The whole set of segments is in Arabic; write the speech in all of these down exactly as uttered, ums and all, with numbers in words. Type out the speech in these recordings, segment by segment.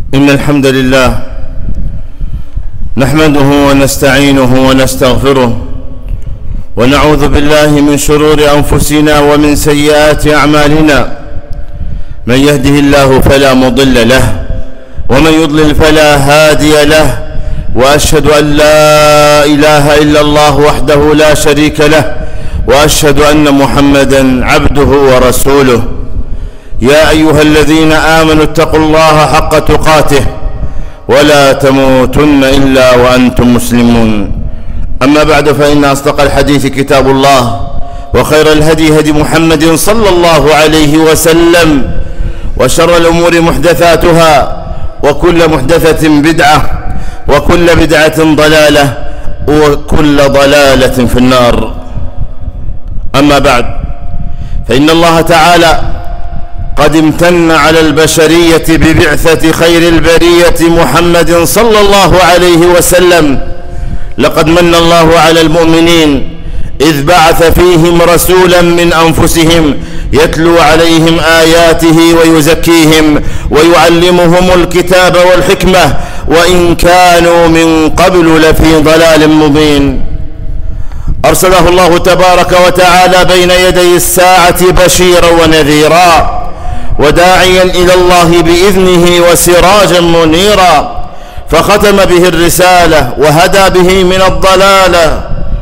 إن الحمد لله نحمده ونستعينه ونستغفره ونعوذ بالله من شرور أنفسنا ومن سيئات أعمالنا. من يهده الله فلا مضل له ومن يضلل فلا هادي له، وأشهد أن لا إله إلا الله وحده لا شريك له، وأشهد أن محمدا عبده ورسوله. يا أيها الذين آمنوا اتقوا الله حق تقاته ولا تموتن إلا وأنتم مسلمون. أما بعد، فإن أصدق الحديث كتاب الله، وخير الهدي هدي محمد صلى الله عليه وسلم، وشر الأمور محدثاتها، وكل محدثة بدعة، وكل بدعة ضلالة، وكل ضلالة في النار. أما بعد، فإن الله تعالى قد امتن على البشرية ببعثة خير البرية محمد صلى الله عليه وسلم. لقد من الله على المؤمنين إذ بعث فيهم رسولا من أنفسهم يتلو عليهم آياته ويزكيهم ويعلمهم الكتاب والحكمة، وإن كانوا من قبل لفي ضلال مبين. أرسله الله تبارك وتعالى بين يدي الساعة بشيرا ونذيرا، وداعيا إلى الله بإذنه وسراجا منيرا، فختم به الرسالة وهدى به من الضلالة،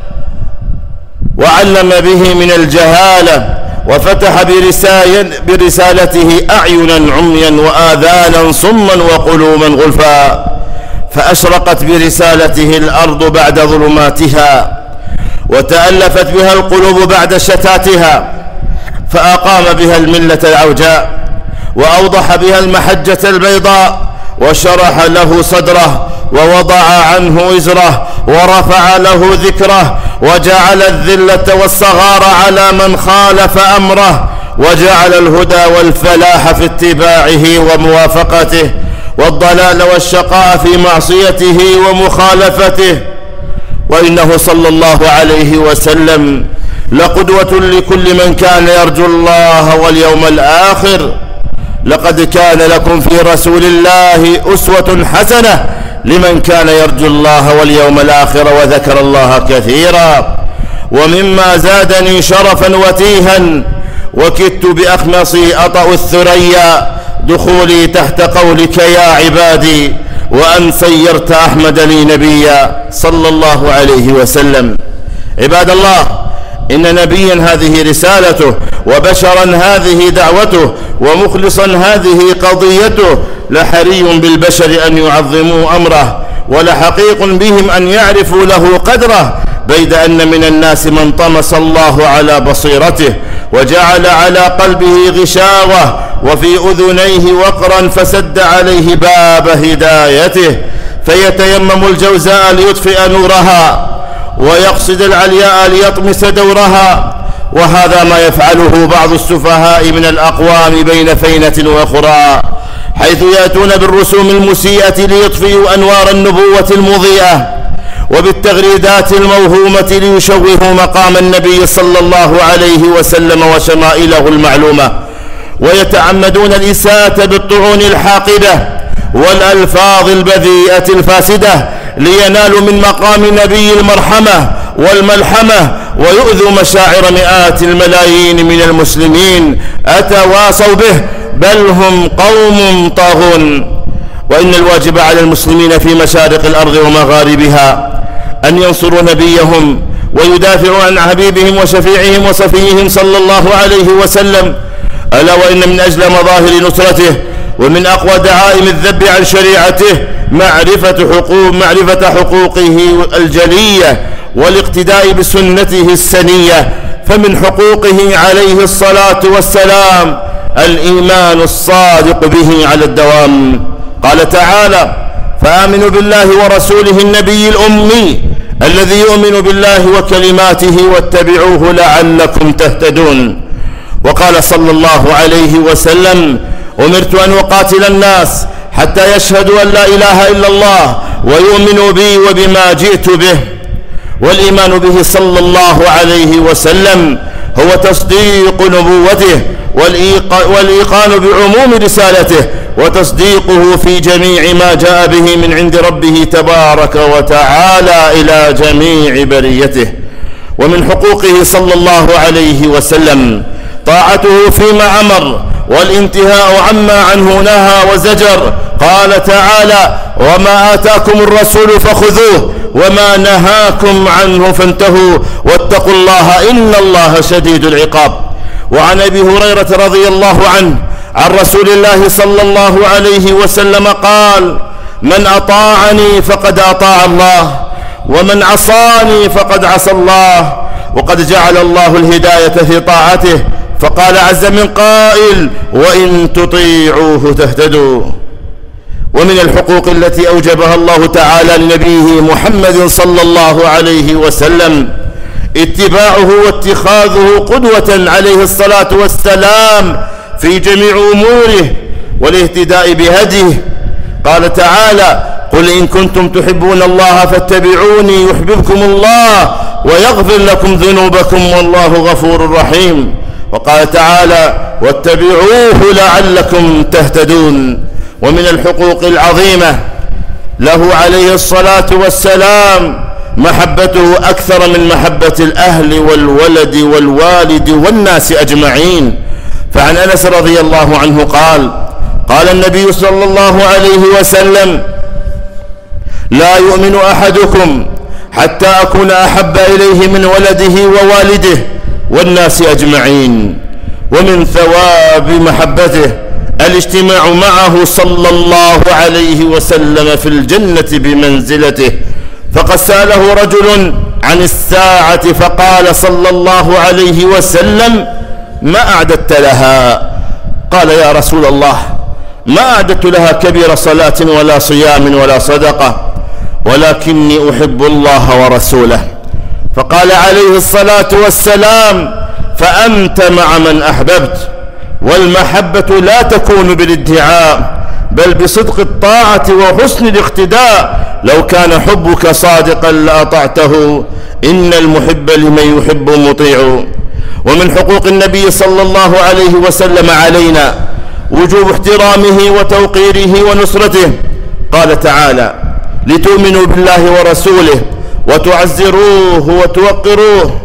وعلم به من الجهالة، وفتح برسالته أعينا عميا وآذانا صما وقلوبا غلفا، فأشرقت برسالته الأرض بعد ظلماتها، وتألفت بها القلوب بعد شتاتها، فأقام بها الملة العوجاء، وأوضح بها المحجة البيضاء، وشرح له صدره، ووضع عنه وزره، ورفع له ذكره، وجعل الذلة والصغار على من خالف أمره، وجعل الهدى والفلاح في اتباعه وموافقته، والضلال والشقاء في معصيته ومخالفته. وإنه صلى الله عليه وسلم لقدوة لكل من كان يرجو الله واليوم الآخر. لقد كان لكم في رسول الله أسوة حسنة لمن كان يرجو الله واليوم الآخر وذكر الله كثيرا. ومما زادني شرفا وتيها وكدت بأخمصي أطأ الثريا دخولي تحت قولك يا عبادي، وأن سيرت أحمد لي نبيا صلى الله عليه وسلم. عباد الله، إن نبيا هذه رسالته، وبشرا هذه دعوته، ومخلصا هذه قضيته، لحري بالبشر أن يعظموا أمره، ولحقيق بهم أن يعرفوا له قدره، بيد أن من الناس من طمس الله على بصيرته، وجعل على قلبه غشاوة، وفي أذنيه وقرا، فسد عليه باب هدايته، فيتيمم الجوزاء ليطفئ نورها، ويقصد العلياء ليطمس دورها. وهذا ما يفعله بعض السفهاء من الأقوام بين فينة وأخرى، حيث يأتون بالرسوم المسيئة ليطفئوا أنوار النبوة المضيئة، وبالتغريدات الموهومة ليشوهوا مقام النبي صلى الله عليه وسلم وشمائله المعلومة، ويتعمدون الإساءة بالطعون الحاقدة والألفاظ البذيئة الفاسدة لينالوا من مقام نبي المرحمة والملحمة، ويؤذوا مشاعر مئات الملايين من المسلمين أتواصوا به، بل هم قوم طاغون. وإن الواجب على المسلمين في مشارق الأرض ومغاربها أن ينصروا نبيهم ويدافعوا عن حبيبهم وشفيعهم وصفيهم صلى الله عليه وسلم. ألا وإن من أجل مظاهر نصرته ومن أقوى دعائم الذب عن شريعته معرفة حقوق معرفة حقوقه الجلية والاقتداء بسنته السنية. فمن حقوقه عليه الصلاة والسلام الإيمان الصادق به على الدوام. قال تعالى: فآمنوا بالله ورسوله النبي الأمي الذي يؤمن بالله وكلماته واتبعوه لعلكم تهتدون. وقال صلى الله عليه وسلم: أمرت أن أقاتل الناس حتى يشهدوا أن لا إله إلا الله ويؤمنوا بي وبما جئت به. والإيمان به صلى الله عليه وسلم هو تصديق نبوته والإيقان بعموم رسالته وتصديقه في جميع ما جاء به من عند ربه تبارك وتعالى إلى جميع بريته. ومن حقوقه صلى الله عليه وسلم طاعته فيما أمر والانتهاء عما عنه نهى وزجر. قال تعالى: وما آتاكم الرسول فخذوه وما نهاكم عنه فانتهوا واتقوا الله إن الله شديد العقاب. وعن أبي هريرة رضي الله عنه عن رسول الله صلى الله عليه وسلم قال: من أطاعني فقد أطاع الله ومن عصاني فقد عصى الله. وقد جعل الله الهداية في طاعته، فقال عز من قائل: وإن تطيعوه تهتدوا. ومن الحقوق التي أوجبها الله تعالى لنبيه محمد صلى الله عليه وسلم اتباعه واتخاذه قدوة عليه الصلاة والسلام في جميع أموره والاهتداء بهديه. قال تعالى: قل إن كنتم تحبون الله فاتبعوني يحببكم الله ويغفر لكم ذنوبكم والله غفور رحيم. وقال تعالى: واتبعوه لعلكم تهتدون. ومن الحقوق العظيمة له عليه الصلاة والسلام محبته أكثر من محبة الأهل والولد والوالد والناس أجمعين. فعن أنس رضي الله عنه قال: قال النبي صلى الله عليه وسلم: لا يؤمن أحدكم حتى أكون أحب إليه من ولده ووالده والناس أجمعين. ومن ثواب محبته الاجتماع معه صلى الله عليه وسلم في الجنة بمنزلته. فقد سأله رجل عن الساعة فقال صلى الله عليه وسلم: ما أعددت لها؟ قال: يا رسول الله، ما أعددت لها كبير صلاة ولا صيام ولا صدقة، ولكني أحب الله ورسوله. فقال عليه الصلاة والسلام: فأنت مع من أحببت. والمحبة لا تكون بالادعاء بل بصدق الطاعة وحسن الاقتداء. لو كان حبك صادقا لأطعته، إن المحب لمن يحب مطيع. ومن حقوق النبي صلى الله عليه وسلم علينا وجوب احترامه وتوقيره ونصرته. قال تعالى: لتؤمنوا بالله ورسوله وتعزروه وتوقروه.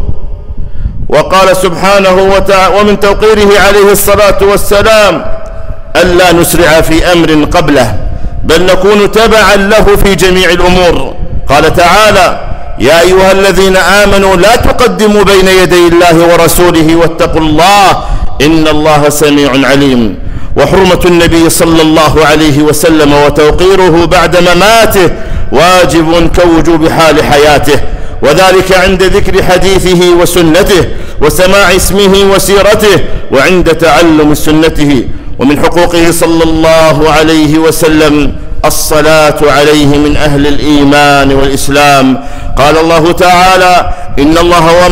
وقال سبحانه وتعالى: ومن توقيره عليه الصلاة والسلام ألا نسرع في أمر قبله بل نكون تبعا له في جميع الأمور. قال تعالى: يا أيها الذين آمنوا لا تقدموا بين يدي الله ورسوله واتقوا الله إن الله سميع عليم. وحرمة النبي صلى الله عليه وسلم وتوقيره بعد مماته واجب كوجوب حال حياته، وذلك عند ذكر حديثه وسنته وسماع اسمه وسيرته وعند تعلم سنته. ومن حقوقه صلى الله عليه وسلم الصلاة عليه من أهل الإيمان والإسلام. قال الله تعالى: إن الله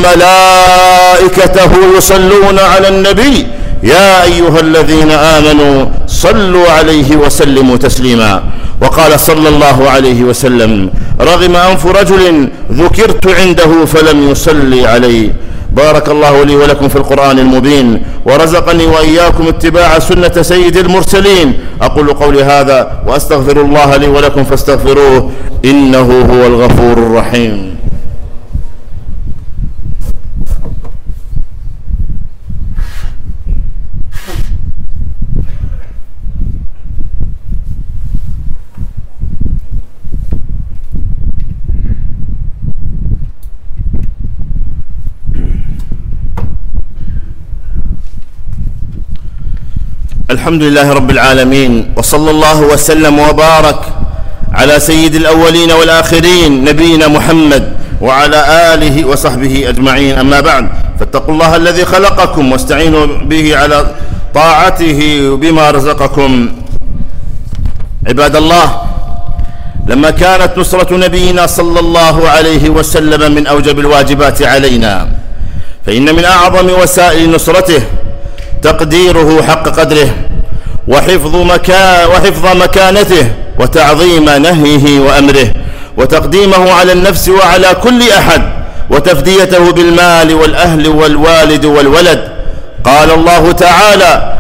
وملائكته يصلون على النبي يا أيها الذين آمنوا صلوا عليه وسلموا تسليما. وقال صلى الله عليه وسلم: رغم أنف رجل ذكرت عنده فلم يصلي علي. بارك الله لي ولكم في القرآن المبين، ورزقني وإياكم اتباع سنة سيد المرسلين. أقول قولي هذا وأستغفر الله لي ولكم فاستغفروه إنه هو الغفور الرحيم. الحمد لله رب العالمين، وصلى الله وسلم وبارك على سيد الأولين والآخرين نبينا محمد وعلى آله وصحبه أجمعين. أما بعد، فاتقوا الله الذي خلقكم واستعينوا به على طاعته بما رزقكم. عباد الله، لما كانت نصرة نبينا صلى الله عليه وسلم من أوجب الواجبات علينا، فإن من أعظم وسائل نصرته تقديره حق قدره وحفظ, مكا وحفظ مكانته وتعظيم نهيه وأمره وتقديمه على النفس وعلى كل أحد وتفديته بالمال والأهل والوالد والولد. قال الله تعالى: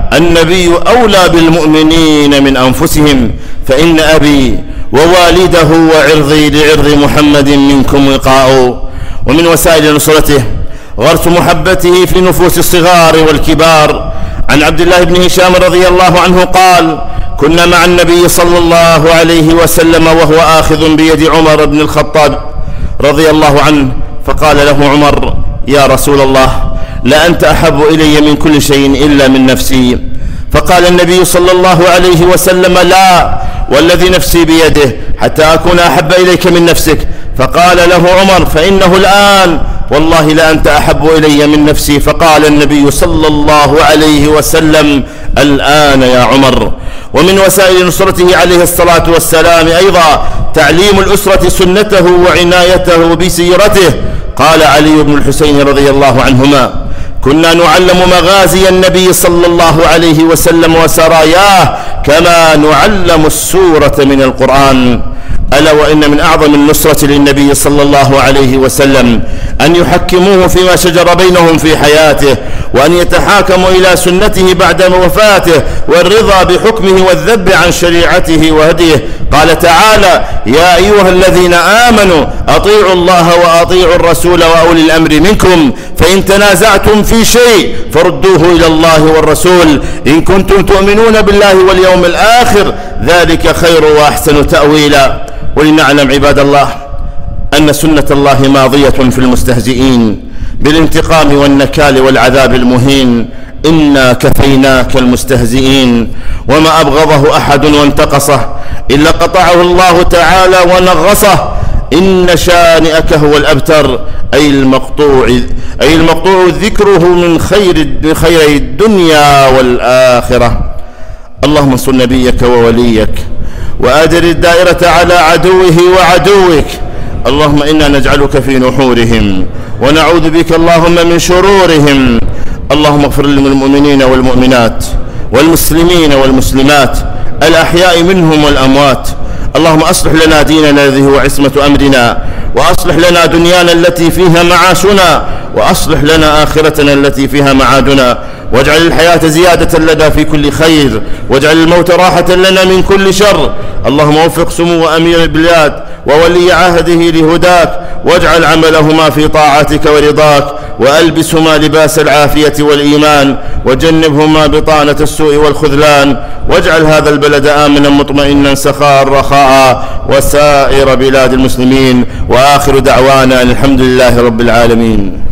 النبي أولى بالمؤمنين من أنفسهم، فإن أبي ووالده وعرضي لعرض محمد منكم وقاء. ومن وسائل نصرته غرس محبته في نفوس الصغار والكبار. عن عبد الله بن هشام رضي الله عنه قال: كنا مع النبي صلى الله عليه وسلم وهو آخذ بيد عمر بن الخطاب رضي الله عنه، فقال له عمر: يا رسول الله، لأنت أحب إلي من كل شيء إلا من نفسي. فقال النبي صلى الله عليه وسلم: لا والذي نفسي بيده حتى أكون أحب إليك من نفسك. فقال له عمر: فإنه الآن والله لأنت أحب إلي من نفسي. فقال النبي صلى الله عليه وسلم: الآن يا عمر. ومن وسائل نصرته عليه الصلاة والسلام أيضا تعليم الأسرة سنته وعنايته بسيرته. قال علي بن الحسين رضي الله عنهما: كنا نعلم مغازي النبي صلى الله عليه وسلم وسراياه كما نعلم السورة من القرآن. ألا وإن من أعظم النصرة للنبي صلى الله عليه وسلم أن يحكموه فيما شجر بينهم في حياته، وأن يتحاكموا إلى سنته بعد وفاته، والرضا بحكمه والذب عن شريعته وهديه. قال تعالى: يا أيها الذين آمنوا أطيعوا الله وأطيعوا الرسول وأولي الأمر منكم، فإن تنازعتم في شيء فردوه إلى الله والرسول إن كنتم تؤمنون بالله واليوم الآخر، ذلك خير وأحسن تأويلا. ولنعلم عباد الله أن سنة الله ماضية في المستهزئين بالانتقام والنكال والعذاب المهين. إنا كفيناك المستهزئين، وما أبغضه أحد وانتقصه إلا قطعه الله تعالى ونغصه. إن شانئك هو الأبتر، أي المقطوع أي المقطوع ذكره من خير خير الدنيا والآخرة. اللهم انصر نبيك ووليك، وأدر الدائرة على عدوه وعدوك. اللهم إنا نجعلك في نحورهم ونعوذ بك اللهم من شرورهم. اللهم اغفر للمؤمنين والمؤمنات والمسلمين والمسلمات الأحياء منهم والأموات. اللهم أصلح لنا ديننا الذي هو عصمة أمرنا، وأصلح لنا دنيانا التي فيها معاشنا، وأصلح لنا آخرتنا التي فيها معادنا، واجعل الحياة زيادة لنا في كل خير، واجعل الموت راحة لنا من كل شر. اللهم وفق سمو أمير البلاد وولي عهده لهداك، واجعل عملهما في طاعتك ورضاك، وألبسهما لباس العافية والإيمان، وجنبهما بطانة السوء والخذلان، واجعل هذا البلد آمنا مطمئنا سخاء رخاء، وسائر بلاد المسلمين. وآخر دعوانا الحمد لله رب العالمين.